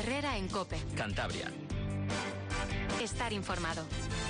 Herrera en COPE. Cantabria. Estar informado.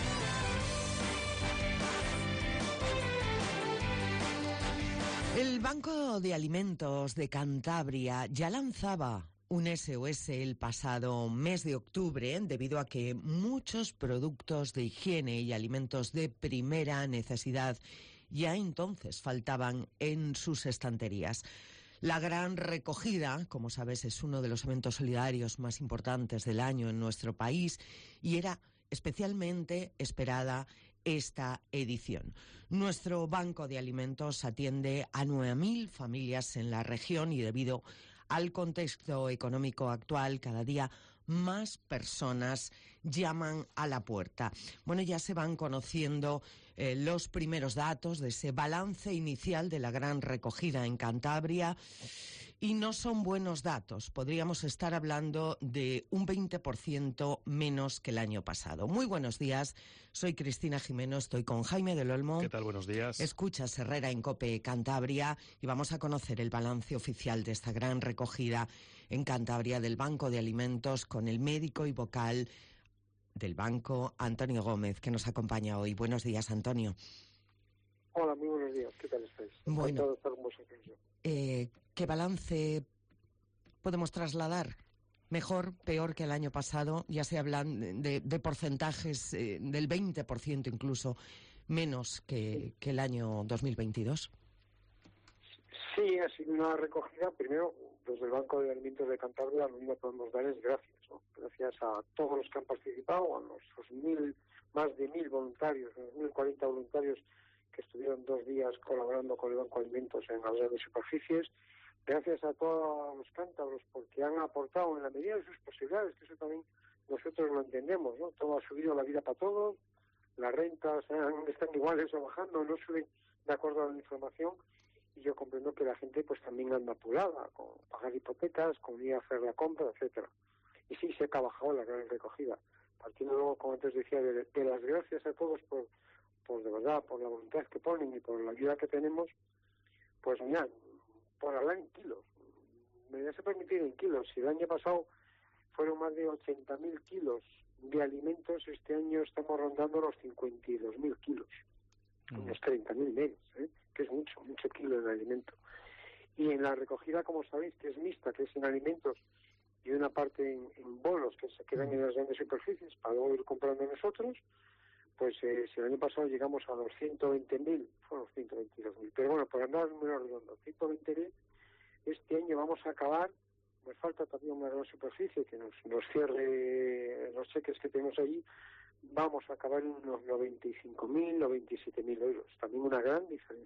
El Banco de Alimentos de Cantabria ya lanzaba un SOS el pasado mes de octubre debido a que muchos productos de higiene y alimentos de primera necesidad ya entonces faltaban en sus estanterías. La gran recogida, como sabes, es uno de los eventos solidarios más importantes del año en nuestro país y era especialmente esperada esta edición. Nuestro banco de alimentos atiende a 9.000 familias en la región y debido al contexto económico actual, cada día más personas llaman a la puerta. Bueno, ya se van conociendo los primeros datos de ese balance inicial de la gran recogida en Cantabria y no son buenos datos. Podríamos estar hablando de un 20% menos que el año pasado. Muy buenos días, soy Cristina Jimeno, estoy con Jaime del Olmo. ¿Qué tal? Buenos días. Escuchas Herrera en COPE Cantabria y vamos a conocer el balance oficial de esta gran recogida en Cantabria del Banco de Alimentos con el médico y vocal del banco, Antonio Gómez, que nos acompaña hoy. Buenos días, Antonio. Hola, muy buenos días. ¿Qué tal estáis? Bueno, Estar con vosotros. ¿qué balance podemos trasladar? ¿Mejor, peor que el año pasado? Ya se hablan de porcentajes del 20% incluso menos que el año 2022. Sí, ha sido una recogida. Primero, desde el Banco de Alimentos de Cantabria, lo único que podemos dar es gracias, ¿no? Gracias a todos los que han participado, a los más de 1.000 voluntarios, 1.040 voluntarios que estuvieron 2 días colaborando con el Banco de Alimentos en las grandes superficies. Gracias a todos los cántabros porque han aportado en la medida de sus posibilidades, que eso también nosotros lo entendemos, ¿no? Todo ha subido la vida para todos, las rentas están iguales o bajando, no suben de acuerdo a la información, y yo comprendo que la gente pues también anda apurada con pagar hipotecas, con ir a hacer la compra, etcétera. Y sí, se ha bajado la gran recogida. Partiendo luego, como antes decía, de las gracias a todos por de verdad, por la voluntad que ponen y por la ayuda que tenemos, pues mira, por hablar en kilos, me voy a permitir en kilos. Si el año pasado fueron más de 80.000 kilos de alimentos, este año estamos rondando los 52.000 kilos, unos 30.000 menos, que es mucho kilo de alimento. Y en la recogida, como sabéis, que es mixta, que es en alimentos y una parte en bolos que se quedan en las grandes superficies para luego ir comprando nosotros, pues si el año pasado llegamos a los 120.000, fueron los 122.000, pero bueno, por andar al número redondo, 120.000, este año vamos a acabar, nos falta también una gran superficie que nos cierre los cheques que tenemos allí, vamos a acabar en unos 95.000, 97.000 euros, también una gran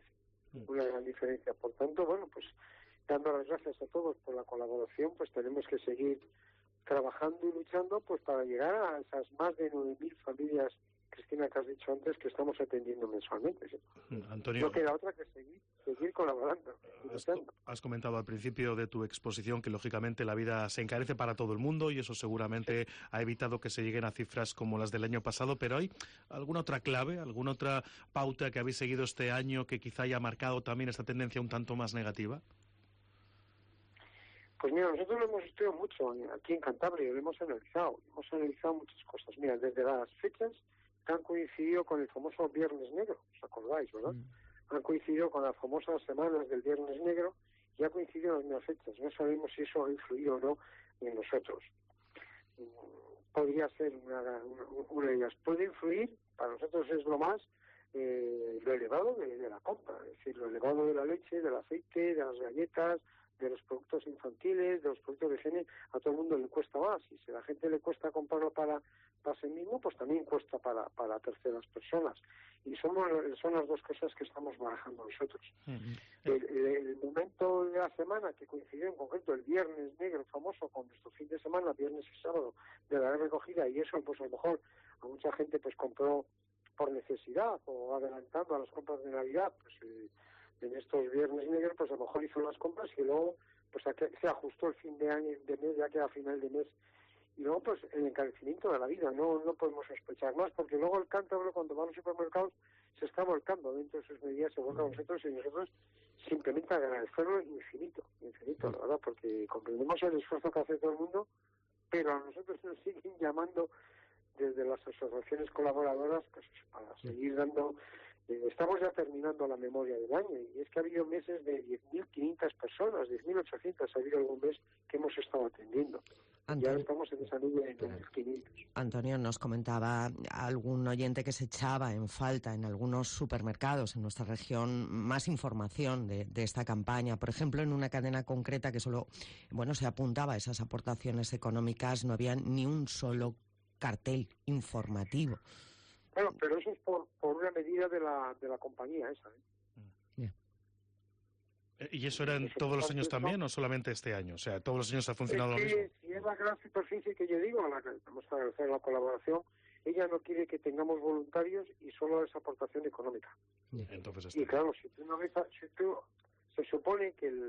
diferencia, por tanto, bueno, pues dando las gracias a todos por la colaboración, pues tenemos que seguir trabajando y luchando pues para llegar a esas más de 9.000 familias, Cristina, que has dicho antes, que estamos atendiendo mensualmente. ¿Sí? Antonio, no queda otra que seguir colaborando. Has comentado al principio de tu exposición que, lógicamente, la vida se encarece para todo el mundo y eso seguramente ha evitado que se lleguen a cifras como las del año pasado, pero ¿hay alguna otra clave, alguna otra pauta que habéis seguido este año que quizá haya marcado también esta tendencia un tanto más negativa? Pues mira, nosotros lo hemos estudiado mucho aquí en Cantabria, lo hemos analizado muchas cosas. Mira, desde las fechas que han coincidido con el famoso Viernes Negro, ¿os acordáis, verdad? Han coincidido con las famosas semanas del Viernes Negro y ha coincidido en las mismas fechas. No sabemos si eso ha influido o no en nosotros. Podría ser una de ellas. Puede influir, para nosotros es lo más, lo elevado de la compra, es decir, lo elevado de la leche, del aceite, de las galletas, de los productos infantiles, de los productos de higiene, a todo el mundo le cuesta más. Y si a la gente le cuesta comprarlo para sí mismo, pues también cuesta para terceras personas. Y son las dos cosas que estamos barajando nosotros. El momento de la semana que coincidió en concreto el Viernes Negro famoso con nuestro fin de semana, viernes y sábado, de la recogida, y eso pues a lo mejor a mucha gente pues compró por necesidad o adelantando a las compras de Navidad, pues en estos Viernes Negros, pues a lo mejor hizo las compras y luego pues se ajustó el fin de año, de mes, ya que a final de mes. Y luego pues el encarecimiento de la vida, no podemos sospechar más, porque luego el cántabro cuando va a los supermercados se está volcando dentro de sus medidas, se vuelca a nosotros y nosotros simplemente agradecerlo infinito, la verdad, porque comprendemos el esfuerzo que hace todo el mundo pero a nosotros nos siguen llamando desde las asociaciones colaboradoras pues, para seguir dando. Estamos ya terminando la memoria del año y es que ha habido meses de 10.500 personas, 10.800 ha habido algún mes que hemos estado atendiendo. Ya estamos en esa nube de 9.500. Antonio, nos comentaba algún oyente que se echaba en falta en algunos supermercados en nuestra región más información de esta campaña. Por ejemplo, en una cadena concreta que solo se apuntaba a esas aportaciones económicas, no había ni un solo cartel informativo. Bueno, pero eso es por una medida de la compañía esa. ¿Y eso era en todos los años también o solamente este año? O sea, ¿todos los años ha funcionado lo mismo? Si es la gran superficie que yo digo, a la que vamos a agradecer la colaboración, ella no quiere que tengamos voluntarios y solo es aportación económica. Entonces y claro, se supone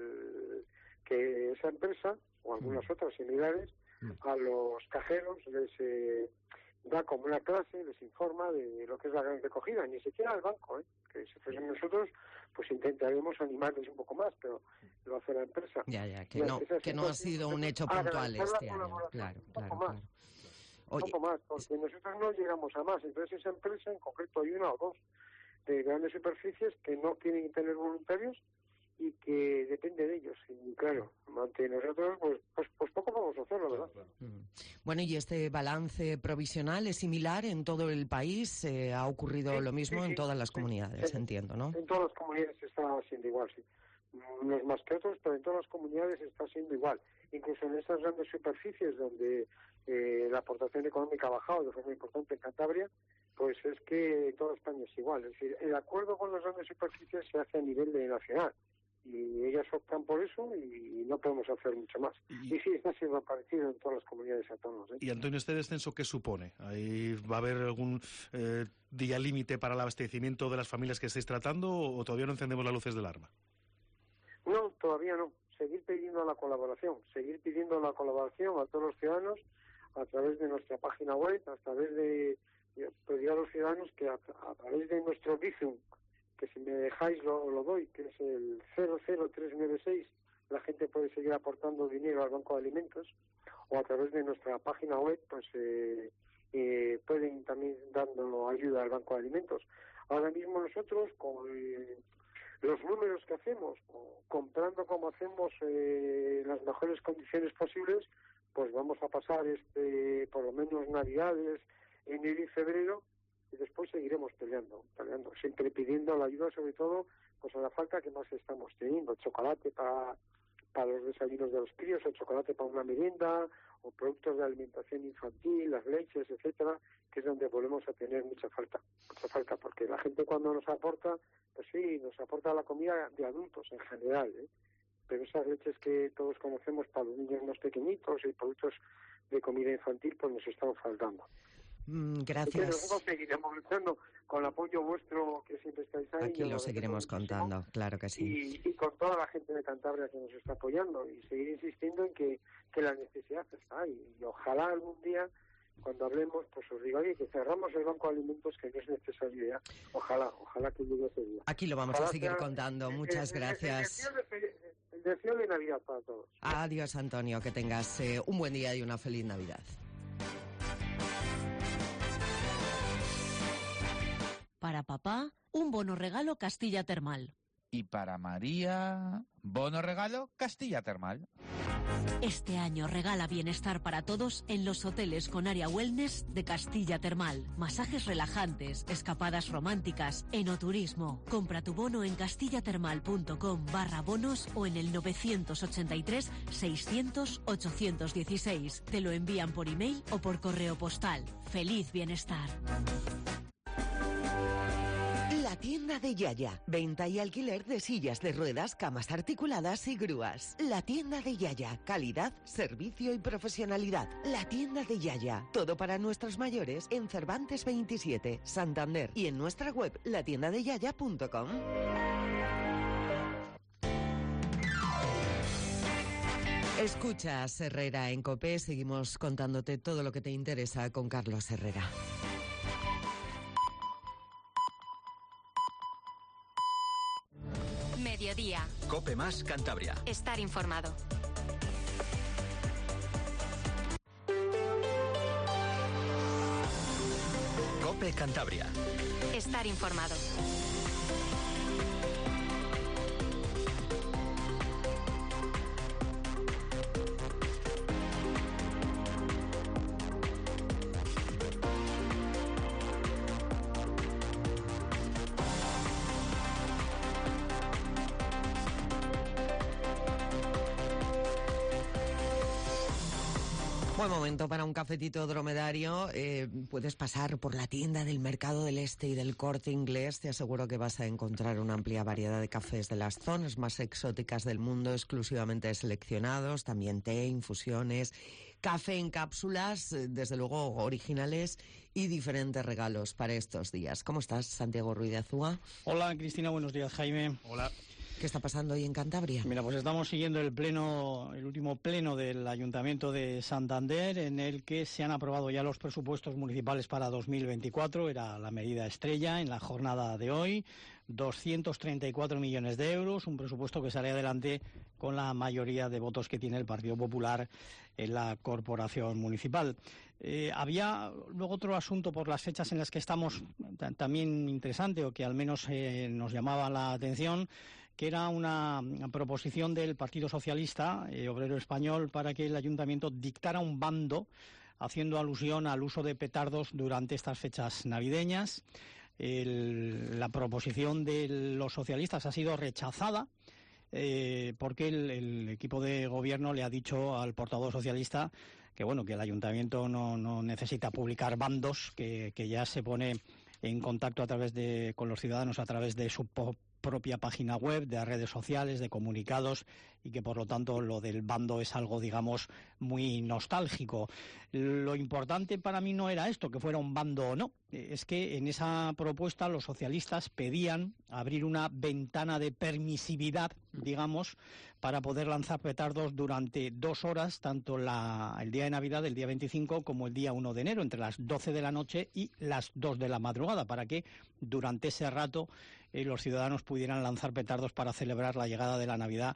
que esa empresa, o algunas otras similares, a los cajeros les da como una clase, les informa de lo que es la gran recogida, ni siquiera al banco, que si fuesen nosotros, pues intentaríamos animarles un poco más, pero lo hace la empresa. Que no ha sido un hecho puntual este año, claro. Un poco más, porque nosotros no llegamos a más, entonces esa empresa, en concreto hay una o dos de grandes superficies que no quieren tener voluntarios y que depende de ellos. Y claro, ante nosotros, pues poco vamos a hacerlo, ¿verdad? Claro. Bueno, ¿y este balance provisional es similar en todo el país? ¿Ha ocurrido lo mismo en todas las comunidades, entiendo, no? En todas las comunidades está siendo igual, sí. Unos más que otros, pero en todas las comunidades está siendo igual. Incluso en estas grandes superficies donde la aportación económica ha bajado de forma importante en Cantabria, pues es que toda España es igual. Es decir, el acuerdo con las grandes superficies se hace a nivel nacional. Y ellas optan por eso y no podemos hacer mucho más. Y sí, está siendo parecido en todas las comunidades autónomas. Y Antonio, ¿este descenso qué supone? ¿Ahí va a haber algún día límite para el abastecimiento de las familias que estáis tratando o todavía no encendemos las luces de alarma? No, todavía no. Seguir pidiendo la colaboración a todos los ciudadanos a través de nuestra página web, a través de pedir a los ciudadanos que a través de nuestro Bizum, que si me dejáis lo doy, que es el 00396, la gente puede seguir aportando dinero al Banco de Alimentos, o a través de nuestra página web, pues pueden también dando ayuda al Banco de Alimentos. Ahora mismo nosotros, con los números que hacemos, comprando como hacemos las mejores condiciones posibles, pues vamos a pasar por lo menos Navidades, enero y febrero, y después seguiremos peleando, siempre pidiendo la ayuda, sobre todo pues a la falta que más estamos teniendo, chocolate para los desayunos de los críos, o chocolate para una merienda, o productos de alimentación infantil, las leches, etcétera, que es donde volvemos a tener mucha falta, porque la gente cuando nos aporta, pues sí, nos aporta la comida de adultos en general, pero esas leches que todos conocemos para los niños más pequeñitos y productos de comida infantil, pues nos están faltando. Gracias. Nosotros seguiremos luchando con el apoyo vuestro, que siempre estáis ahí. Aquí lo seguiremos contando, claro que sí. Y con toda la gente de Cantabria que nos está apoyando, y seguir insistiendo en que la necesidad está ahí. Y ojalá algún día, cuando hablemos, pues os diga, oye, que cerramos el Banco de Alimentos, que no es necesario ya. Ojalá que llegue ese día. Aquí lo vamos a seguir contando. Muchas gracias. El deseo de Navidad para todos. Adiós, Antonio, que tengas un buen día y una feliz Navidad. Para papá, un bono regalo Castilla Termal. Y para María, bono regalo Castilla Termal. Este año regala bienestar para todos en los hoteles con área wellness de Castilla Termal. Masajes relajantes, escapadas románticas, enoturismo. Compra tu bono en castillatermal.com/bonos o en el 983 600 816. Te lo envían por email o por correo postal. ¡Feliz bienestar! La tienda de Yaya. Venta y alquiler de sillas de ruedas, camas articuladas y grúas. La tienda de Yaya. Calidad, servicio y profesionalidad. La tienda de Yaya. Todo para nuestros mayores en Cervantes 27, Santander. Y en nuestra web, latiendadeyaya.com. Escuchas Herrera en COPE. Seguimos contándote todo lo que te interesa con Carlos Herrera. Mediodía. COPE más Cantabria. Estar informado. COPE Cantabria. Estar informado. Buen momento para un cafetito dromedario. Puedes pasar por la tienda del Mercado del Este y del Corte Inglés. Te aseguro que vas a encontrar una amplia variedad de cafés de las zonas más exóticas del mundo, exclusivamente seleccionados. También té, infusiones, café en cápsulas, desde luego originales, y diferentes regalos para estos días. ¿Cómo estás, Santiago Ruiz de Azúa? Hola, Cristina. Buenos días, Jaime. Hola. ¿Qué está pasando hoy en Cantabria? Mira, pues estamos siguiendo el último pleno del Ayuntamiento de Santander, en el que se han aprobado ya los presupuestos municipales para 2024. Era la medida estrella en la jornada de hoy. 234 millones de euros, un presupuesto que sale adelante con la mayoría de votos que tiene el Partido Popular en la corporación municipal. Había luego otro asunto por las fechas en las que estamos también interesante, o que al menos nos llamaba la atención, que era una proposición del Partido Socialista Obrero Español para que el Ayuntamiento dictara un bando haciendo alusión al uso de petardos durante estas fechas navideñas. La proposición de los socialistas ha sido rechazada porque el equipo de gobierno le ha dicho al portavoz socialista que bueno, que el Ayuntamiento no necesita publicar bandos, que ya se pone en contacto con los ciudadanos a través de su propia página web, de redes sociales, de comunicados, y que por lo tanto lo del bando es algo, digamos, muy nostálgico. Lo importante para mí no era esto, que fuera un bando o no, es que en esa propuesta los socialistas pedían abrir una ventana de permisividad, digamos, para poder lanzar petardos durante 2 horas, tanto el día de Navidad, el día 25, como el día 1 de enero, entre las 12 de la noche y las 2 de la madrugada, para que durante ese rato los ciudadanos pudieran lanzar petardos para celebrar la llegada de la Navidad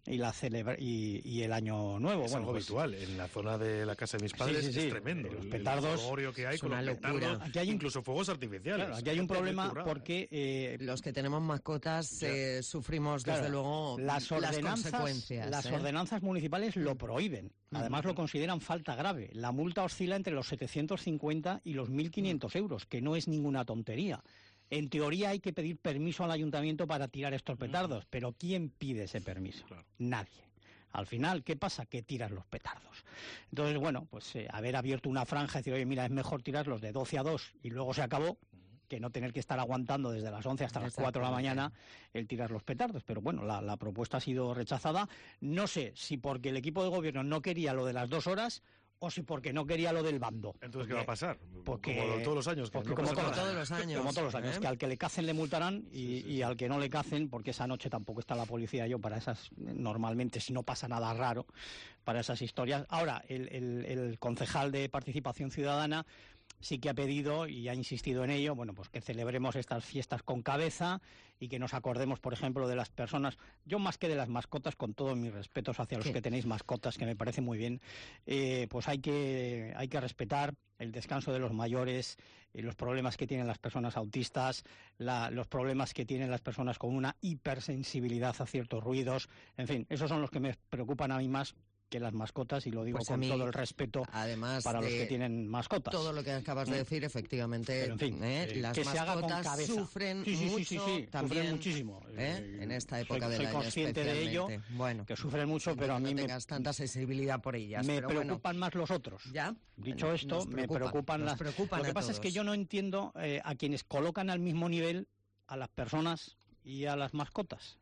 y el Año Nuevo. Es algo habitual. En la zona de la casa de mis padres es tremendo. Los petardos, el jolgorio que hay con los petardos, Aquí hay incluso fuegos artificiales. Claro, aquí hay un problema porque los que tenemos mascotas sufrimos desde luego las consecuencias. Las ordenanzas municipales lo prohíben. Además lo consideran falta grave. La multa oscila entre los 750 y los 1.500 euros, que no es ninguna tontería. En teoría hay que pedir permiso al ayuntamiento para tirar estos petardos, pero ¿quién pide ese permiso? Claro. Nadie. Al final, ¿qué pasa? Que tiran los petardos. Entonces, bueno, pues haber abierto una franja y decir, oye, mira, es mejor tirarlos de 12 a 2 y luego se acabó, que no tener que estar aguantando desde las 11 hasta las 4 de la mañana el tirar los petardos. Pero bueno, la propuesta ha sido rechazada. No sé si porque el equipo de gobierno no quería lo de las 2 horas o si porque no quería lo del bando. Entonces, ¿qué va a pasar? Porque, como todos los años. Como todos los años, que al que le cacen le multarán y al que no le cacen, porque esa noche tampoco está la policía para esas, normalmente, si no pasa nada raro, para esas historias. Ahora, el concejal de Participación Ciudadana sí que ha pedido y ha insistido en ello, bueno, pues que celebremos estas fiestas con cabeza y que nos acordemos, por ejemplo, de las personas, yo más que de las mascotas, con todos mis respetos hacia los que tenéis mascotas, que me parece muy bien, pues hay que respetar el descanso de los mayores, los problemas que tienen las personas autistas, los problemas que tienen las personas con una hipersensibilidad a ciertos ruidos, en fin, esos son los que me preocupan a mí más que las mascotas, y lo digo pues con todo el respeto además para los que tienen mascotas. Todo lo que acabas de decir, efectivamente, pero en fin, las que mascotas sufren mucho también, sufren muchísimo. En esta época del año, soy consciente de ello, bueno, que sufren mucho, pero a mí no tengas tanta sensibilidad por ellas. Me preocupan más los otros. ¿Ya? Dicho esto, me preocupan las... Lo que pasa es que yo no entiendo a quienes colocan al mismo nivel a las personas y a las mascotas.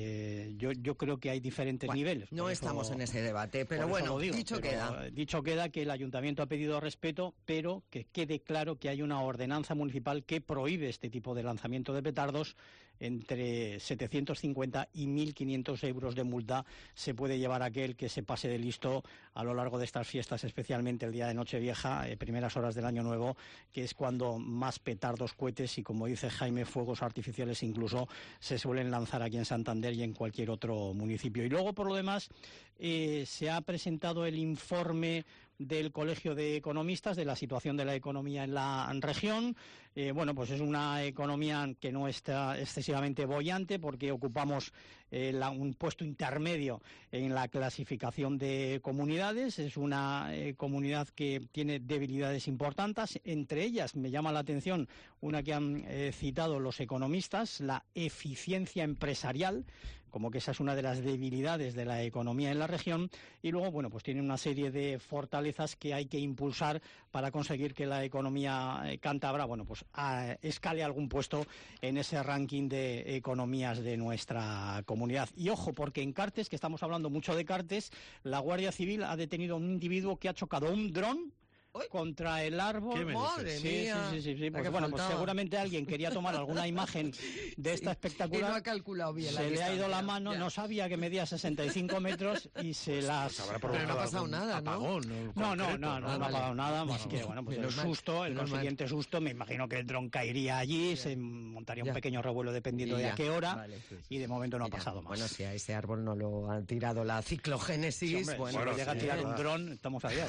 Yo creo que hay diferentes niveles. No estamos en ese debate, pero bueno, dicho queda que el ayuntamiento ha pedido respeto, pero que quede claro que hay una ordenanza municipal que prohíbe este tipo de lanzamiento de petardos. Entre 750 y 1.500 euros de multa se puede llevar aquel que se pase de listo a lo largo de estas fiestas, especialmente el día de Nochevieja, primeras horas del Año Nuevo, que es cuando más petardos, cohetes y, como dice Jaime, fuegos artificiales incluso se suelen lanzar aquí en Santander y en cualquier otro municipio. Y luego, por lo demás, se ha presentado el informe del Colegio de Economistas de la situación de la economía en la región. Bueno, pues es una economía que no está excesivamente boyante porque ocupamos un puesto intermedio en la clasificación de comunidades. Es una comunidad que tiene debilidades importantes. Entre ellas me llama la atención una que han citado los economistas, la eficiencia empresarial, como que esa es una de las debilidades de la economía en la región, y luego, bueno, pues tiene una serie de fortalezas que hay que impulsar para conseguir que la economía cántabra, bueno, pues escale algún puesto en ese ranking de economías de nuestra comunidad. Y ojo, porque en Cartes, que estamos hablando mucho de Cartes, la Guardia Civil ha detenido a un individuo que ha chocado un dron contra el árbol. ¡Madre mía! Sí. Pues, bueno, pues seguramente alguien quería tomar alguna imagen de esta espectacular. Y no ha calculado bien se le ha ido la mano, no sabía que medía 65 metros y se las... Pero no ha pasado nada, ¿no? Apagón, no ha pasado nada, más que, bueno, pues el susto, el consiguiente susto, me imagino que el dron caería allí, se montaría un pequeño revuelo dependiendo de a qué hora, y de momento no ha pasado más. Bueno, si a ese árbol no lo ha tirado la ciclogénesis... Bueno, llega a tirar un dron, estamos allá.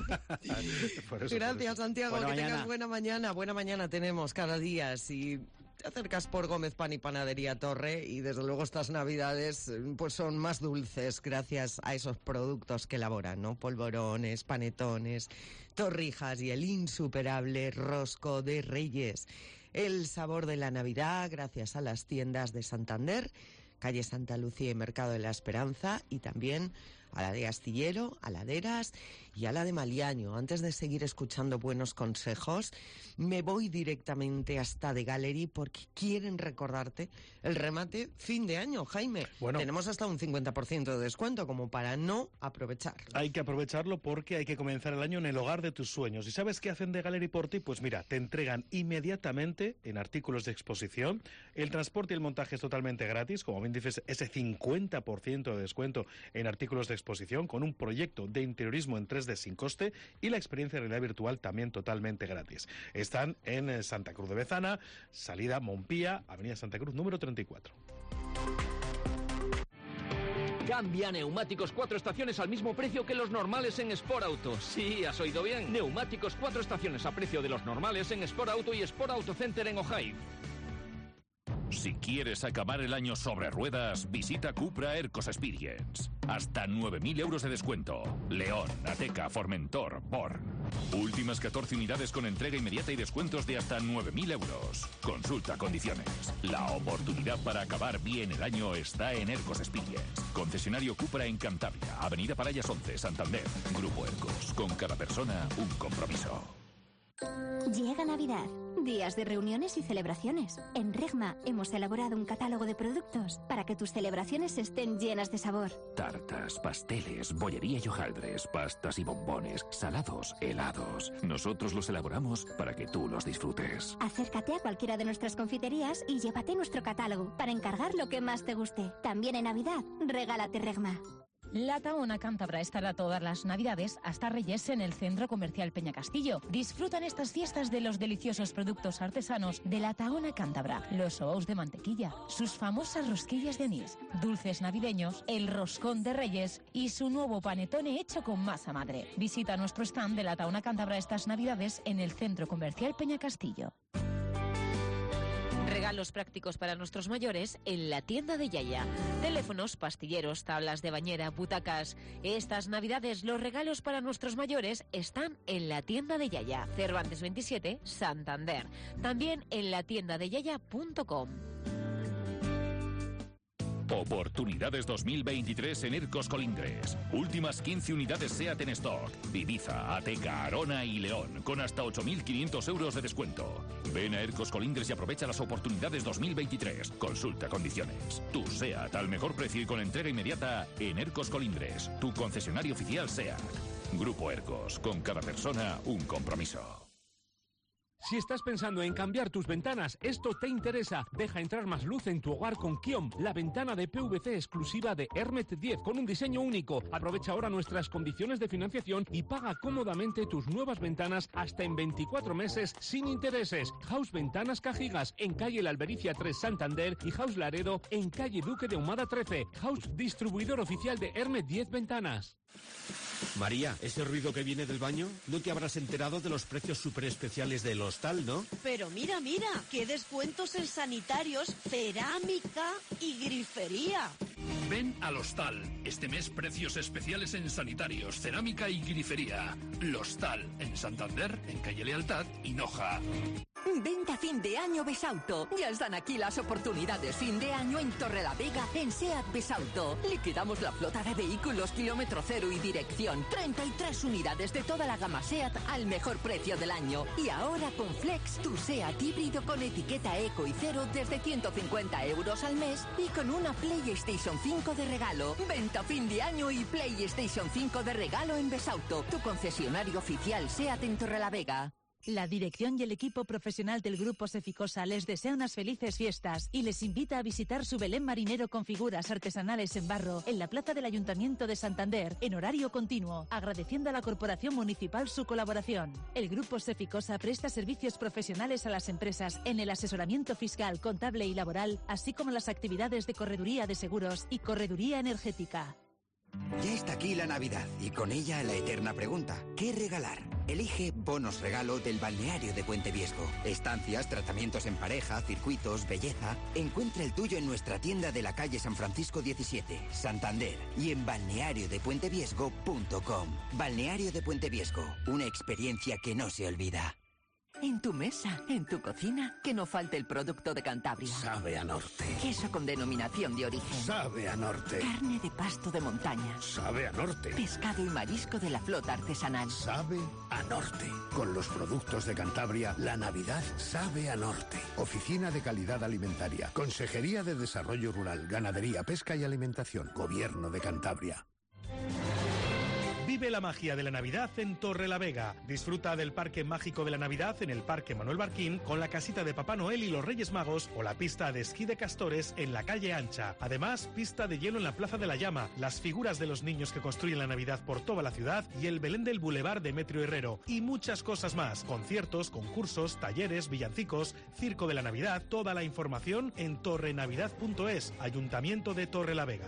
Gracias, Santiago, que tengas buena mañana. Buena mañana tenemos cada día. Si te acercas por Gómez Pan y Panadería Torre, y desde luego estas Navidades pues son más dulces gracias a esos productos que elaboran, ¿no? Polvorones, panetones, torrijas y el insuperable rosco de Reyes. El sabor de la Navidad gracias a las tiendas de Santander, calle Santa Lucía y Mercado de la Esperanza, y también a la de Astillero, a Laderas y a la de Maliaño. Antes de seguir escuchando buenos consejos, me voy directamente hasta The Gallery porque quieren recordarte el remate fin de año, Jaime. Bueno, tenemos hasta un 50% de descuento como para no aprovecharlo. Hay que aprovecharlo porque hay que comenzar el año en el hogar de tus sueños. ¿Y sabes qué hacen The Gallery por ti? Pues mira, te entregan inmediatamente en artículos de exposición. El transporte y el montaje es totalmente gratis, como bien dices, ese 50% de descuento en artículos de exposición con un proyecto de interiorismo en 3D sin coste y la experiencia de realidad virtual también totalmente gratis. Están en Santa Cruz de Bezana, salida Montpía, Avenida Santa Cruz, número 34. Cambia neumáticos 4 estaciones al mismo precio que los normales en Sport Auto. Sí, has oído bien. Neumáticos 4 estaciones a precio de los normales en Sport Auto y Sport Auto Center en Ojai. Si quieres acabar el año sobre ruedas, visita Cupra Aircos Experience. Hasta 9.000 euros de descuento. León, Ateca, Formentor, Born. Últimas 14 unidades con entrega inmediata y descuentos de hasta 9.000 euros. Consulta condiciones. La oportunidad para acabar bien el año está en Aircos Experience. Concesionario Cupra en Cantabria, Avenida Parayas 11, Santander. Grupo Aircos. Con cada persona, un compromiso. Llega Navidad, días de reuniones y celebraciones. En Regma hemos elaborado un catálogo de productos para que tus celebraciones estén llenas de sabor. Tartas, pasteles, bollería y hojaldres, pastas y bombones, salados, helados. Nosotros los elaboramos para que tú los disfrutes. Acércate a cualquiera de nuestras confiterías y llévate nuestro catálogo para encargar lo que más te guste. También en Navidad, regálate Regma. La Tahona Cántabra estará todas las Navidades hasta Reyes en el Centro Comercial Peñacastillo. Disfrutan estas fiestas de los deliciosos productos artesanos de la Tahona Cántabra, los ous de mantequilla, sus famosas rosquillas de anís, dulces navideños, el roscón de Reyes y su nuevo panetone hecho con masa madre. Visita nuestro stand de la Tahona Cántabra estas Navidades en el Centro Comercial Peñacastillo. Regalos prácticos para nuestros mayores en la tienda de Yaya. Teléfonos, pastilleros, tablas de bañera, butacas. Estas Navidades los regalos para nuestros mayores están en la tienda de Yaya. Cervantes 27, Santander. También en la tienda de Yaya.com. Oportunidades 2023 en Aircos Colindres. Últimas 15 unidades SEAT en stock. Ibiza, Ateca, Arona y León, con hasta 8.500 euros de descuento. Ven a Aircos Colindres y aprovecha las oportunidades 2023. Consulta condiciones. Tu SEAT al mejor precio y con entrega inmediata en Aircos Colindres, tu concesionario oficial SEAT. Grupo Aircos, con cada persona un compromiso. Si estás pensando en cambiar tus ventanas, esto te interesa. Deja entrar más luz en tu hogar con Kiom, la ventana de PVC exclusiva de Hermet 10 con un diseño único. Aprovecha ahora nuestras condiciones de financiación y paga cómodamente tus nuevas ventanas hasta en 24 meses sin intereses. House Ventanas Cajigas en calle La Albericia 3 Santander y House Laredo en calle Duque de Ahumada 13. House distribuidor oficial de Hermet 10 Ventanas. María, ¿ese ruido que viene del baño? No te habrás enterado de los precios súper especiales del hostal, ¿no? Pero mira, qué descuentos en sanitarios, cerámica y grifería. Ven al Hostal. Este mes precios especiales en sanitarios, cerámica y grifería. L'Hostal, en Santander, en Calle Lealtad y Noja. Venta fin de año Besauto. Ya están aquí las oportunidades fin de año en Torrelavega, en SEAT Besauto. Liquidamos la flota de vehículos kilómetro cero y dirección. 33 unidades de toda la gama SEAT al mejor precio del año. Y ahora con Flex, tu SEAT híbrido con etiqueta eco y cero desde 150 euros al mes y con una PlayStation 5 de regalo. Venta fin de año y PlayStation 5 de regalo en Besauto, tu concesionario oficial SEAT en Torrelavega. La dirección y el equipo profesional del Grupo Seficosa les desea unas felices fiestas y les invita a visitar su Belén marinero con figuras artesanales en barro en la plaza del Ayuntamiento de Santander en horario continuo, agradeciendo a la Corporación Municipal su colaboración. El Grupo Seficosa presta servicios profesionales a las empresas en el asesoramiento fiscal, contable y laboral, así como las actividades de correduría de seguros y correduría energética. Ya está aquí la Navidad y con ella la eterna pregunta, ¿qué regalar? Elige bonos regalo del balneario de Puente Viesgo. Estancias, tratamientos en pareja, circuitos, belleza. Encuentra el tuyo en nuestra tienda de la calle San Francisco 17, Santander, y en balneariodepuenteviesgo.com. Balneario de Puente Viesgo, una experiencia que no se olvida. En tu mesa, en tu cocina, que no falte el producto de Cantabria. Sabe a norte. Queso con denominación de origen. Sabe a norte. Carne de pasto de montaña. Sabe a norte. Pescado y marisco de la flota artesanal. Sabe a norte. Con los productos de Cantabria, la Navidad sabe a norte. Oficina de Calidad Alimentaria. Consejería de Desarrollo Rural, Ganadería, Pesca y Alimentación. Gobierno de Cantabria. Vive la magia de la Navidad en Torrelavega. Disfruta del Parque Mágico de la Navidad en el Parque Manuel Barquín con la casita de Papá Noel y los Reyes Magos o la pista de esquí de castores en la calle Ancha. Además, pista de hielo en la Plaza de la Llama, las figuras de los niños que construyen la Navidad por toda la ciudad y el Belén del Boulevard Demetrio Herrero. Y muchas cosas más. Conciertos, concursos, talleres, villancicos, Circo de la Navidad. Toda la información en torrenavidad.es, Ayuntamiento de Torrelavega.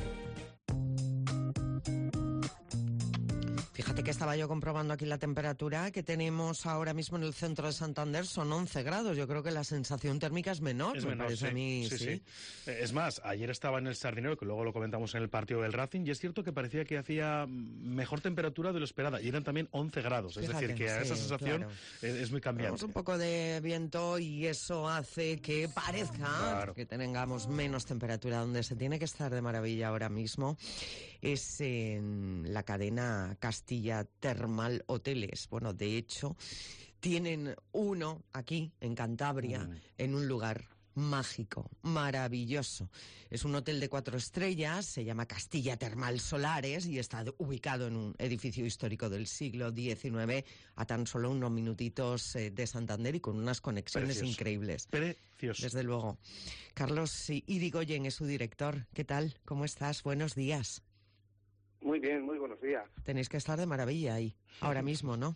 Fíjate que estaba yo comprobando aquí la temperatura que tenemos ahora mismo en el centro de Santander, son 11 grados. Yo creo que la sensación térmica es menor, Es me menor, parece sí, a mí. sí. Es más, ayer estaba en el Sardinero, que luego lo comentamos en el partido del Racing, y es cierto que parecía que hacía mejor temperatura de lo esperada, y eran también 11 grados. Es Fíjate, decir, que sí, esa sensación claro. es muy cambiante. Tenemos un poco de viento y eso hace que parezca que tengamos menos temperatura. Donde se tiene que estar de maravilla ahora mismo es en la cadena Castilla Termal Hoteles. Bueno, de hecho, tienen uno aquí en Cantabria, en un lugar mágico, maravilloso. Es un hotel de 4 estrellas, se llama Castilla Termal Solares y está ubicado en un edificio histórico del siglo XIX a tan solo unos minutitos de Santander y con unas conexiones Precioso. increíbles. Precioso. Desde luego. Carlos Irigoyen es su director. ¿Qué tal? ¿Cómo estás? Buenos días. Muy bien, muy buenos días. Tenéis que estar de maravilla ahí, ahora mismo, ¿no?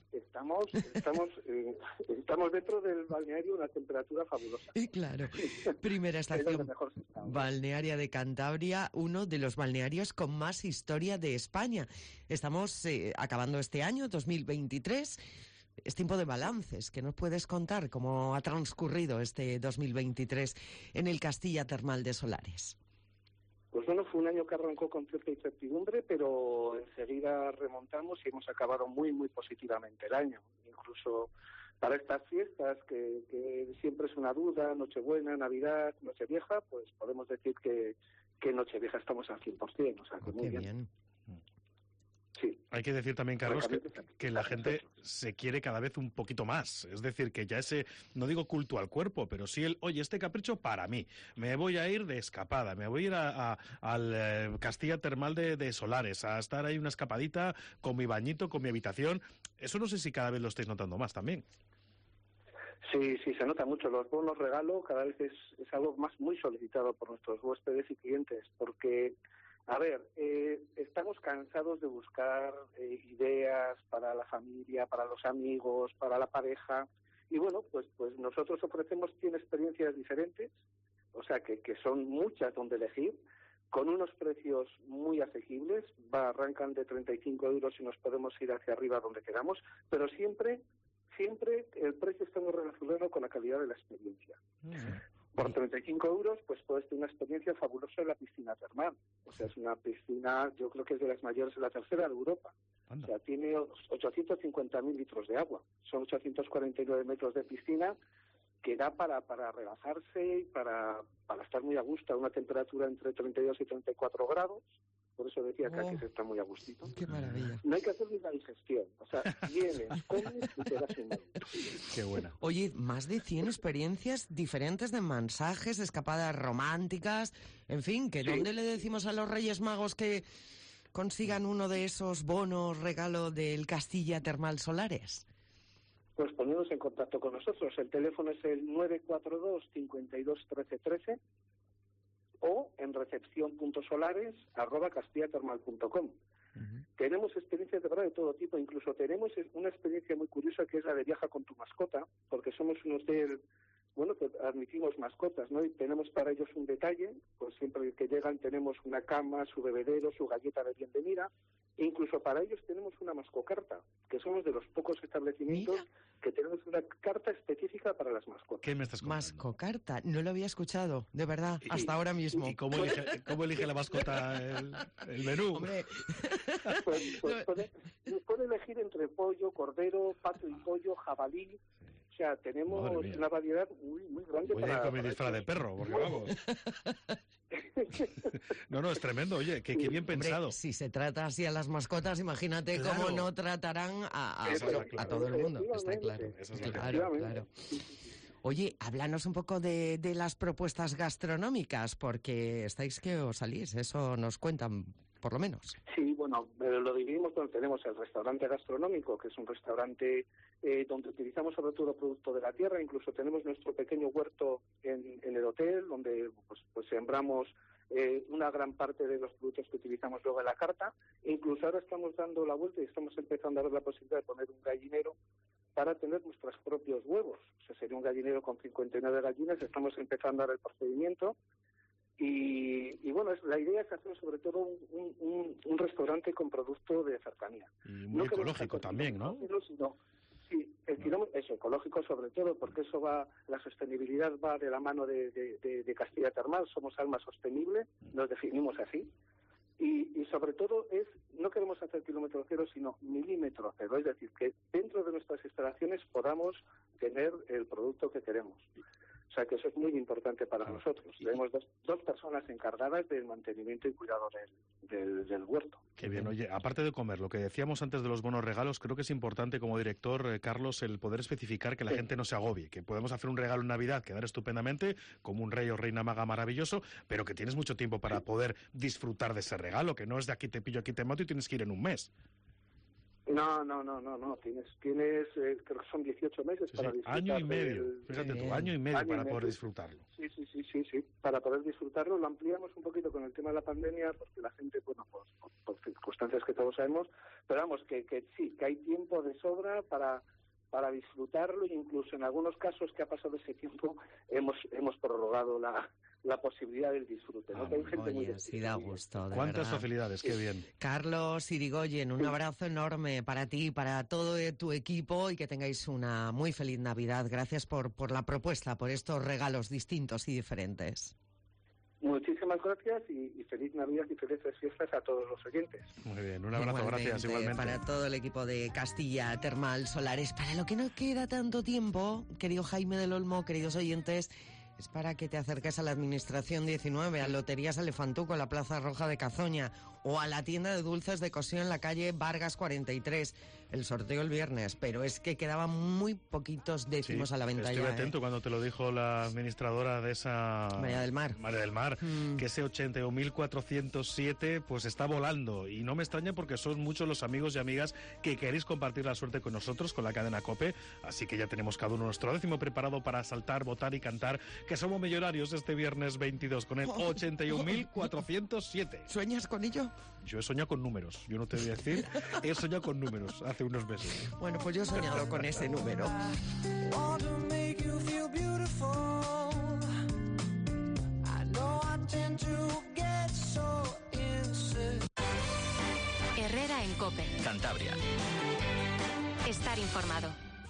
Estamos dentro del balneario, una temperatura fabulosa. Y claro, primera estación balnearia de Cantabria, uno de los balnearios con más historia de España. Estamos acabando este año, 2023. Es tiempo de balances. ¿Qué nos puedes contar cómo ha transcurrido este 2023 en el Castilla Termal de Solares? Pues bueno, fue un año que arrancó con cierta incertidumbre, pero enseguida remontamos y hemos acabado muy, muy positivamente el año. Incluso para estas fiestas, que siempre es una duda, Nochebuena, Navidad, Nochevieja, pues podemos decir que Nochevieja estamos al 100%, o sea que muy bien. Sí. Hay que decir también, Carlos, que la gente se quiere cada vez un poquito más. Es decir, que ya ese, no digo culto al cuerpo, pero sí oye, este capricho para mí. Me voy a ir de escapada, me voy a ir al Castilla Termal de Solares, a estar ahí una escapadita con mi bañito, con mi habitación. Eso no sé si cada vez lo estáis notando más también. Sí, se nota mucho. Los bonos regalo cada vez es algo más muy solicitado por nuestros huéspedes y clientes, porque... A ver, estamos cansados de buscar ideas para la familia, para los amigos, para la pareja. Y bueno, pues nosotros ofrecemos 100 experiencias diferentes, o sea que son muchas donde elegir, con unos precios muy asequibles, arrancan de 35 euros y nos podemos ir hacia arriba donde queramos, pero siempre el precio está muy relacionado con la calidad de la experiencia. Por 35 euros, pues puedes tener una experiencia fabulosa en la piscina termal. O sea, es una piscina, yo creo que es de las mayores, la tercera de Europa. O sea, tiene 850.000 litros de agua. Son 849 metros de piscina que da para relajarse y para estar muy a gusto a una temperatura entre 32 y 34 grados. Por eso decía que aquí se está muy a gustito. ¡Qué maravilla! No hay que hacer ni la digestión. O sea, vienes, comes y te das un baño. ¡Qué buena! Oye, más de 100 experiencias diferentes de mensajes, escapadas románticas, en fin, que ¿dónde le decimos a los Reyes Magos que consigan uno de esos bonos regalo del Castilla Termal Solares? Pues poniéndose en contacto con nosotros. El teléfono es el 942 52 13 13 o en recepcion.solares@castillatermal.com. Tenemos experiencias de verdad de todo tipo, incluso tenemos una experiencia muy curiosa que es la de viaja con tu mascota, porque somos un hotel, que admitimos mascotas, ¿no? Y tenemos para ellos un detalle, pues siempre que llegan tenemos una cama, su bebedero, su galleta de bienvenida, e incluso para ellos tenemos una mascocarta, que somos de los pocos establecimientos que tenemos una carta específica para las mascotas. ¿Qué me estás contando? Mascocarta, no lo había escuchado, de verdad, hasta ahora mismo. ¿Y cómo elige la mascota el menú? Hombre. Pues puede elegir entre pollo, cordero, pato y pollo, jabalí. O sea, tenemos una variedad muy grande. Voy a ir con mi disfraz de perro, porque vamos. No, es tremendo, oye, qué bien pensado. Hombre, si se trata así a las mascotas, imagínate cómo no tratarán a todo el mundo. Está claro. Claro. Oye, háblanos un poco de las propuestas gastronómicas, porque estáis que os salís, eso nos cuentan, por lo menos. Sí, bueno, lo dividimos donde tenemos el restaurante gastronómico, que es un restaurante donde utilizamos sobre todo producto de la tierra, incluso tenemos nuestro pequeño huerto en el hotel, donde pues sembramos una gran parte de los productos que utilizamos luego en la carta. Incluso ahora estamos dando la vuelta y estamos empezando a ver la posibilidad de poner un gallinero para tener nuestros propios huevos. O sea, sería un gallinero con 59 gallinas, estamos empezando a ver el procedimiento. Y bueno, la idea es hacer sobre todo un restaurante con producto de cercanía. Y muy ecológico también, ¿no? Sí, el kilómetro es ecológico sobre todo, porque la sostenibilidad va de la mano de Castilla Termal, somos alma sostenible, nos definimos así. Y sobre todo no queremos hacer kilómetro cero, sino milímetro cero, es decir, que dentro de nuestras instalaciones podamos tener el producto que queremos. O sea que eso es muy importante para nosotros. Tenemos dos personas encargadas del mantenimiento y cuidado del huerto. Qué bien. Oye, aparte de comer, lo que decíamos antes de los bonos regalos, creo que es importante como director, Carlos, el poder especificar que la gente no se agobie, que podemos hacer un regalo en Navidad, quedar estupendamente, como un rey o reina maga maravilloso, pero que tienes mucho tiempo para poder disfrutar de ese regalo, que no es de aquí te pillo, aquí te mato y tienes que ir en un mes. No. Tienes creo que son 18 meses para disfrutar. Año y medio. Fíjate tú, año y medio para poder disfrutarlo. Sí. Para poder disfrutarlo lo ampliamos un poquito con el tema de la pandemia, porque la gente, por circunstancias que todos sabemos, pero vamos, que sí, que hay tiempo de sobra para disfrutarlo, e incluso en algunos casos que ha pasado ese tiempo hemos prorrogado la posibilidad del disfrute, ¿no? Que hay gente muy sí da gusto, de ¿Cuántas verdad. facilidades? Qué bien. Carlos Irigoyen, un abrazo enorme para ti, para todo tu equipo, y que tengáis una muy feliz Navidad. Gracias por la propuesta, por estos regalos distintos y diferentes. Muchísimas gracias y feliz Navidad y felices fiestas a todos los oyentes. Muy bien, un abrazo, gracias igualmente. Para todo el equipo de Castilla Termal Solares. Para lo que no queda tanto tiempo, querido Jaime del Olmo, queridos oyentes, es para que te acerques a la Administración 19, a Loterías Elefantuco, en la Plaza Roja de Cazoña, o a la tienda de dulces de Cosío en la calle Vargas 43. El sorteo el viernes, pero es que quedaban muy poquitos décimos a la venta. Estuve atento cuando te lo dijo la administradora de esa... María del Mar, que ese 81.407 pues está volando. Y no me extraña porque son muchos los amigos y amigas que queréis compartir la suerte con nosotros, con la cadena COPE. Así que ya tenemos cada uno nuestro décimo preparado para saltar, votar y cantar, que somos millonarios este viernes 22 con el 81.407. ¿Sueñas con ello? Yo he soñado con números, yo no te voy a decir, he soñado con números hace unos meses. Bueno, pues yo he soñado con ese número. Herrera en COPE. Cantabria. Estar informado.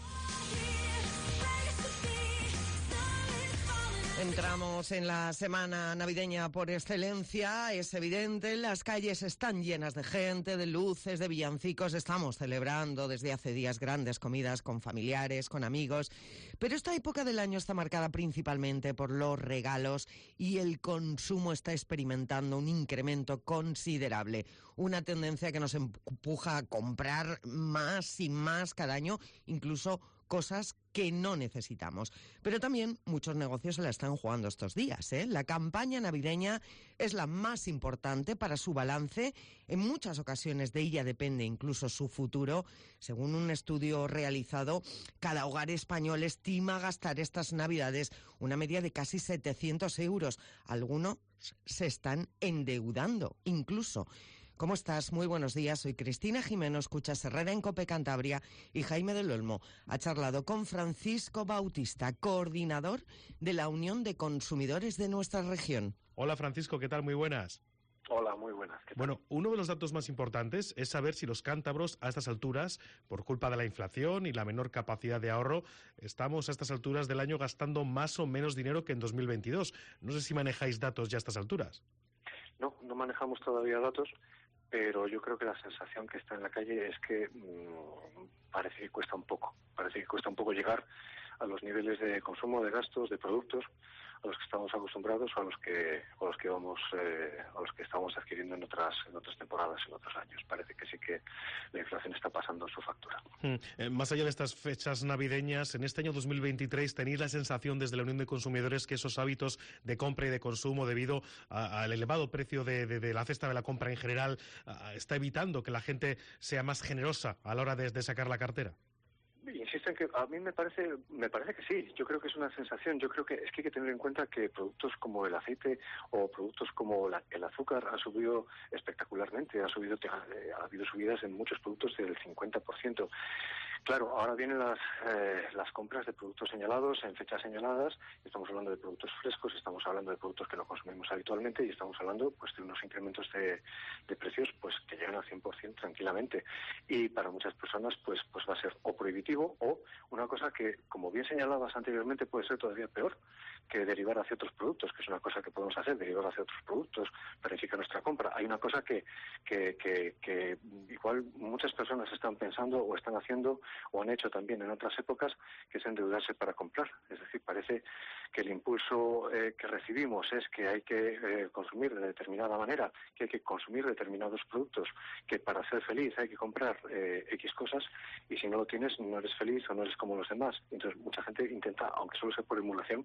Entramos en la semana navideña por excelencia, es evidente, las calles están llenas de gente, de luces, de villancicos, estamos celebrando desde hace días grandes comidas con familiares, con amigos, pero esta época del año está marcada principalmente por los regalos y el consumo está experimentando un incremento considerable, una tendencia que nos empuja a comprar más y más cada año, incluso cosas que no necesitamos. Pero también muchos negocios se la están jugando estos días, ¿eh? La campaña navideña es la más importante para su balance. En muchas ocasiones de ella depende incluso su futuro. Según un estudio realizado, cada hogar español estima gastar estas Navidades una media de casi 700 euros. Algunos se están endeudando incluso. ¿Cómo estás? Muy buenos días. Soy Cristina Jimeno, escuchas Herrera en COPE Cantabria y Jaime del Olmo ha charlado con Francisco Bautista, coordinador de la Unión de Consumidores de nuestra región. Hola Francisco, ¿qué tal? Muy buenas. Hola, muy buenas. ¿Qué tal? Bueno, uno de los datos más importantes es saber si los cántabros a estas alturas, por culpa de la inflación y la menor capacidad de ahorro, estamos a estas alturas del año gastando más o menos dinero que en 2022. No sé si manejáis datos ya a estas alturas. No manejamos todavía datos, pero yo creo que la sensación que está en la calle es que parece que cuesta un poco llegar a los niveles de consumo, de gastos, de productos a los que estamos acostumbrados o a los que estamos adquiriendo en otras temporadas, en otros años. Parece que sí que la inflación está pasando su factura. Más allá de estas fechas navideñas, en este año 2023 tenéis la sensación desde la Unión de Consumidores que esos hábitos de compra y de consumo debido al elevado precio de la cesta de la compra en general está evitando que la gente sea más generosa a la hora de sacar la cartera. Insisto en que a mí me parece que sí. Yo creo que es una sensación. Yo creo que es que hay que tener en cuenta que productos como el aceite o productos como el azúcar han subido espectacularmente. Ha habido subidas en muchos productos del 50%. Claro, ahora vienen las compras de productos señalados en fechas señaladas. Estamos hablando de productos frescos, estamos hablando de productos que no consumimos habitualmente y estamos hablando pues de unos incrementos de precios pues que llegan al 100% tranquilamente. Y para muchas personas pues va a ser o prohibitivo o una cosa que, como bien señalabas anteriormente, puede ser todavía peor, que derivar hacia otros productos, que es una cosa que podemos hacer, derivar hacia otros productos, planificar nuestra compra. Hay una cosa que igual muchas personas están pensando o están haciendo o han hecho también en otras épocas, que es endeudarse para comprar. Es decir, parece que el impulso que recibimos es que hay que consumir de determinada manera, que hay que consumir determinados productos, que para ser feliz hay que comprar X cosas, y si no lo tienes no eres feliz o no eres como los demás. Entonces mucha gente intenta, aunque solo sea por emulación,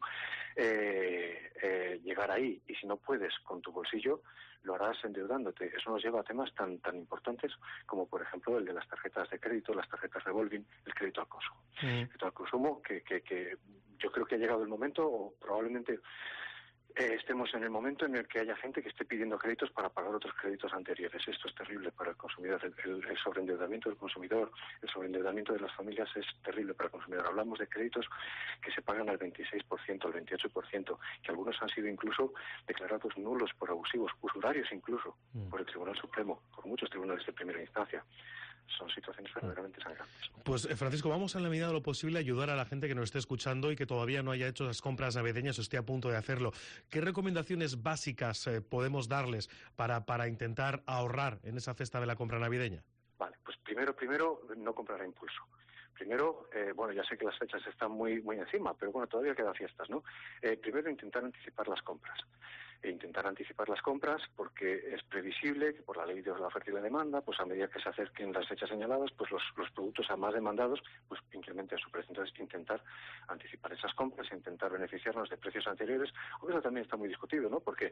llegar ahí, y si no puedes con tu bolsillo, lo harás endeudándote. Eso nos lleva a temas tan importantes como, por ejemplo, el de las tarjetas de crédito, las tarjetas revolving, el crédito al consumo. El crédito al consumo que yo creo que ha llegado el momento, o probablemente estemos en el momento en el que haya gente que esté pidiendo créditos para pagar otros créditos anteriores. Esto es terrible para el consumidor. El sobreendeudamiento del consumidor, el sobreendeudamiento de las familias es terrible para el consumidor. Hablamos de créditos que se pagan al 26%, al 28%, que algunos han sido incluso declarados nulos por abusivos, usuriarios incluso, por el Tribunal Supremo, por muchos tribunales de primera instancia. Son situaciones verdaderamente sangrantes. Pues Francisco, vamos en la medida de lo posible a ayudar a la gente que nos esté escuchando y que todavía no haya hecho las compras navideñas o esté a punto de hacerlo. ¿Qué recomendaciones básicas podemos darles para intentar ahorrar en esa cesta de la compra navideña? Vale, pues primero no comprar a impulso. Primero, ya sé que las fechas están muy encima, pero bueno, todavía quedan fiestas, ¿no? Primero, intentar anticipar las compras. Porque es previsible que por la ley de la oferta y la demanda, pues a medida que se acerquen las fechas señaladas, pues los productos más demandados pues incrementen su precio. Entonces, intentar anticipar esas compras, intentar beneficiarnos de precios anteriores, aunque eso también está muy discutido, ¿no? Porque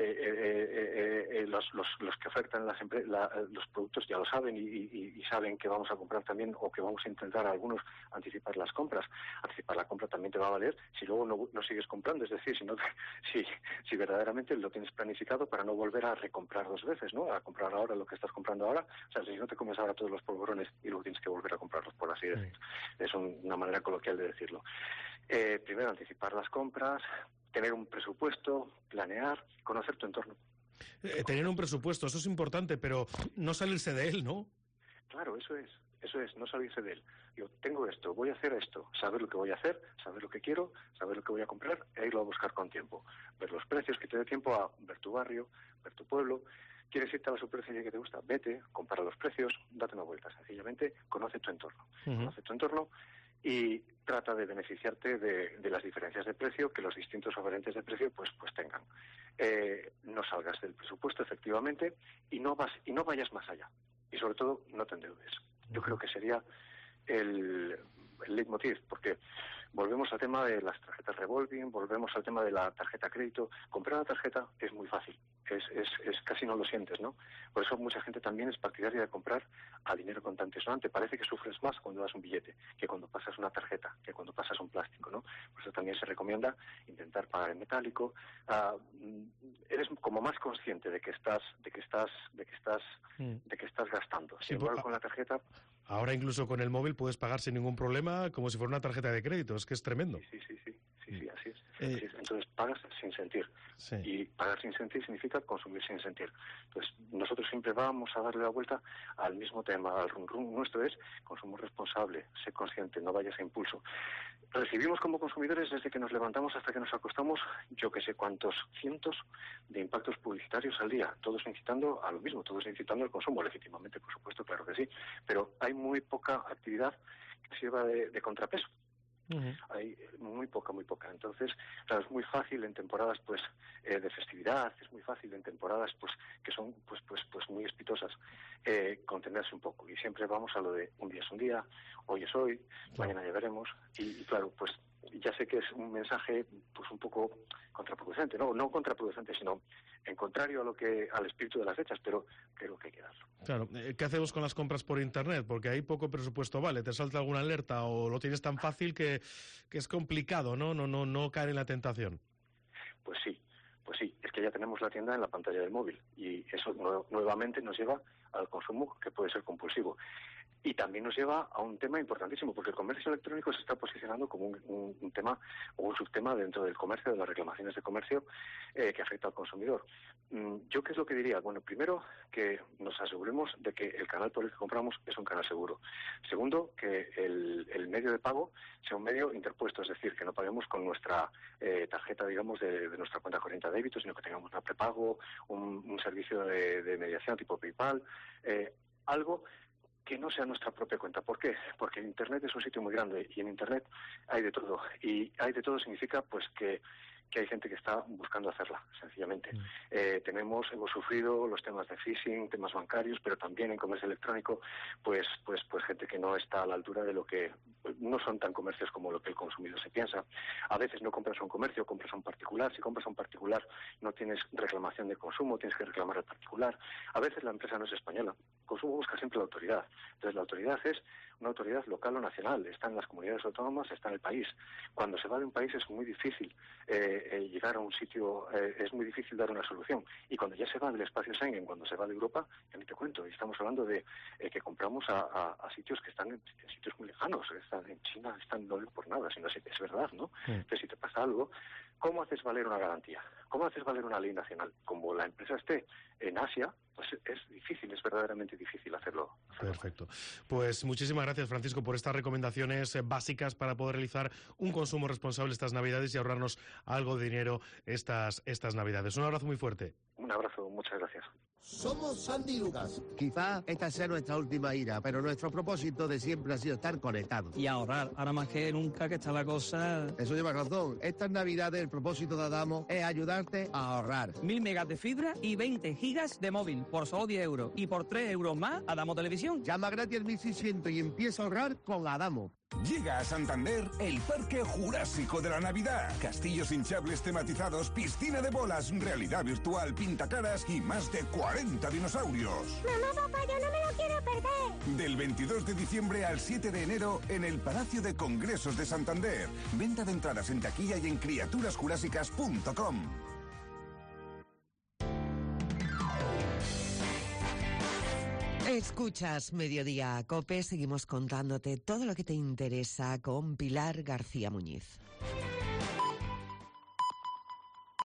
los que ofertan los productos ya lo saben y saben que vamos a comprar también, o que vamos a intentar algunos anticipar las compras. Anticipar la compra también te va a valer si luego no sigues comprando, es decir, si verdaderamente lo tienes planificado para no volver a recomprar dos veces, ¿no? A comprar ahora lo que estás comprando ahora. O sea, si no te comes ahora todos los polvorones y luego tienes que volver a comprarlos, por así decir. Es una manera coloquial de decirlo. Primero, anticipar las compras, tener un presupuesto, planear, conocer tu entorno. Tener un presupuesto, eso es importante, pero no salirse de él, ¿no? Claro, eso es, no salirse de él. Yo tengo esto, voy a hacer esto, saber lo que voy a hacer, saber lo que quiero, saber lo que voy a comprar e irlo a buscar con tiempo. Ver los precios, que te dé tiempo a ver tu barrio, ver tu pueblo. ¿Quieres irte a la superficie que te gusta? Vete, compara los precios, date una vuelta. Sencillamente, conoce tu entorno. Conoce tu entorno y trata de beneficiarte de las diferencias de precio que los distintos oferentes de precio pues tengan. No salgas del presupuesto, efectivamente, y no vayas más allá. Y sobre todo, no te endeudes. Yo creo que sería el leitmotiv, porque volvemos al tema de las tarjetas revolving, volvemos al tema de la tarjeta crédito. Comprar una tarjeta es muy fácil, es casi no lo sientes, ¿no? Por eso mucha gente también es partidaria de comprar a dinero contante sonante. Parece que sufres más cuando das un billete que cuando pasas una tarjeta, que cuando pasas un plástico, ¿no? Por eso también se recomienda intentar pagar en metálico. Eres como más consciente de que estás gastando. Sin embargo, con la tarjeta. Ahora incluso con el móvil puedes pagar sin ningún problema, como si fuera una tarjeta de crédito. Es que es tremendo. Sí, así es. Entonces pagas sin sentir. Sí. Y pagar sin sentir significa consumir sin sentir. Entonces nosotros siempre vamos a darle la vuelta al mismo tema, al rum nuestro es consumo responsable, sé consciente, no vayas a impulso. Recibimos como consumidores desde que nos levantamos hasta que nos acostamos, yo que sé cuántos cientos de impactos publicitarios al día, todos incitando a lo mismo, todos incitando al consumo, legítimamente, por supuesto, claro que sí, pero hay muy poca actividad que sirva de contrapeso. Hay muy poca. Entonces, claro, es muy fácil en temporadas de festividad, es muy fácil en temporadas que son muy espitosas contenerse un poco. Y siempre vamos a lo de un día es un día, hoy es hoy, mañana ya veremos. Y claro, pues ya sé que es un mensaje un poco contraproducente, no contraproducente, sino en contrario al espíritu de las fechas, pero creo que hay que darlo. Claro, ¿qué hacemos con las compras por internet? Porque hay poco presupuesto, ¿vale? ¿Te salta alguna alerta o lo tienes tan fácil que es complicado, no caer en la tentación? Pues sí, es que ya tenemos la tienda en la pantalla del móvil y eso nuevamente nos lleva al consumo que puede ser compulsivo. Y también nos lleva a un tema importantísimo, porque el comercio electrónico se está posicionando como un tema o un subtema dentro del comercio, de las reclamaciones de comercio que afecta al consumidor. ¿Yo qué es lo que diría? Bueno, primero, que nos aseguremos de que el canal por el que compramos es un canal seguro. Segundo, que el medio de pago sea un medio interpuesto, es decir, que no paguemos con nuestra tarjeta, digamos, de nuestra cuenta corriente de débito, sino que tengamos una prepago, un servicio de mediación tipo PayPal, algo que no sea nuestra propia cuenta. ¿Por qué? Porque Internet es un sitio muy grande y en Internet hay de todo. Y hay de todo significa que hay gente que está buscando hacerla, sencillamente. Hemos sufrido los temas de phishing, temas bancarios, pero también en comercio electrónico, pues gente que no está a la altura de lo que no son tan comercios como lo que el consumidor se piensa. A veces no compras a un comercio, compras a un particular. Si compras a un particular no tienes reclamación de consumo, tienes que reclamar al particular. A veces la empresa no es española. El consumo busca siempre la autoridad. Entonces la autoridad es una autoridad local o nacional, está en las comunidades autónomas, está en el país. Cuando se va de un país es muy difícil llegar a un sitio, es muy difícil dar una solución. Y cuando ya se va del espacio Schengen, cuando se va de Europa, ya ni te cuento, y estamos hablando de que compramos a sitios que están en sitios muy lejanos, están en China, no por nada, sino es verdad, ¿no? Entonces, si te pasa algo, ¿cómo haces valer una garantía? ¿Cómo haces valer una ley nacional? Como la empresa esté en Asia, pues es difícil, es verdaderamente difícil hacerlo. Perfecto. Pues muchísimas gracias, Francisco, por estas recomendaciones básicas para poder realizar un consumo responsable estas Navidades y ahorrarnos algo de dinero estas Navidades. Un abrazo muy fuerte. Un abrazo, muchas gracias. Somos Sandy y Lucas. Quizá esta sea nuestra última ira, pero nuestro propósito de siempre ha sido estar conectados. Y ahorrar, ahora más que nunca que está la cosa... Eso lleva razón. Estas Navidades el propósito de Adamo es ayudarte a ahorrar. 1000 megas de fibra y 20 gigas de móvil por solo 10 euros. Y por 3 euros más, Adamo Televisión. Llama gratis al 1600 y empieza a ahorrar con Adamo. Llega a Santander el Parque Jurásico de la Navidad. Castillos hinchables tematizados, piscina de bolas, realidad virtual, pintacaras y más de 40 dinosaurios. Mamá, papá, yo no me lo quiero perder. Del 22 de diciembre al 7 de enero en el Palacio de Congresos de Santander. Venta de entradas en taquilla y en criaturasjurásicas.com. Escuchas Mediodía COPE, seguimos contándote todo lo que te interesa con Pilar García Muñiz.